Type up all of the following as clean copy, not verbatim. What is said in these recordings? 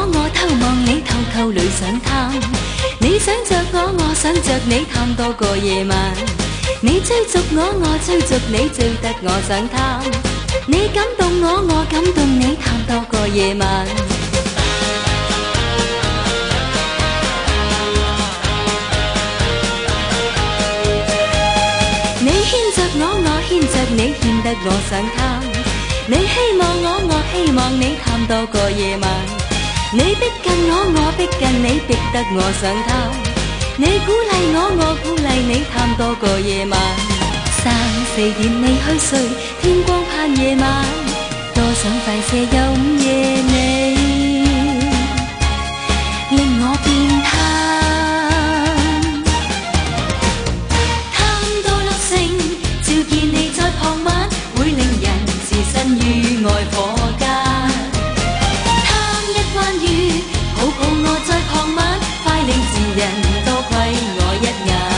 我偷望你，偷偷里想探。你想着我，我想着你，探多个夜晚。你追逐我，我追逐你，追得我想探。你感动我，我感动你，探多个夜晚。你牽着我，我牽着你，牽得我想探。你希望我，我希望你，探多個夜晚。你逼近我，我逼近你，逼得我想探。你鼓勵我，我鼓勵你，探多個夜晚。3、4點你去睡，天光盼夜晚。多想快些又午夜你，令我變貪。於愛火間，貪一關於抱抱我在傍晚，快令自人多虧我一眼。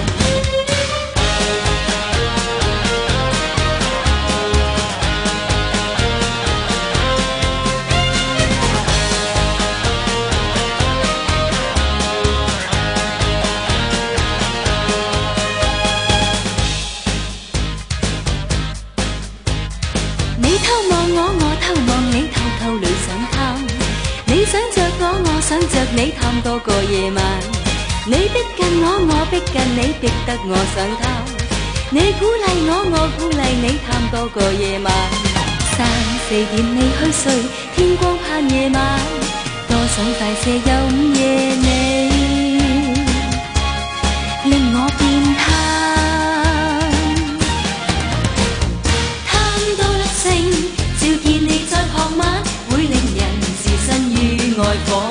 你偷望我，我偷望你，偷偷里想探。你想着我，我想着你，探多個夜晚。你逼近我，我逼近你，逼得我想探。你鼓勵我，我鼓勵你，探多個夜晚。3、4點你去睡，天光盼夜晚。多想快些又午夜你，令我變貪。照見你在傍晚，會令人置身於愛火。